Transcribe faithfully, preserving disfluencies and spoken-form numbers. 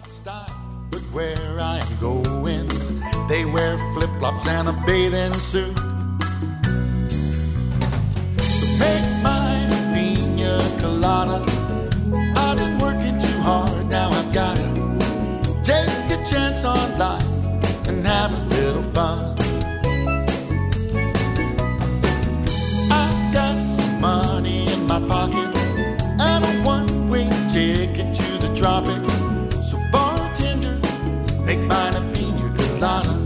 style, but where I am going, they wear flip-flops and a bathing suit. So make mine a pina colada. I've been working too hard, now I've gotta take a chance on life and have a little fun. I've got some money in my pocket and a one-way ticket to the tropics. So bartender, make mine a pina colada.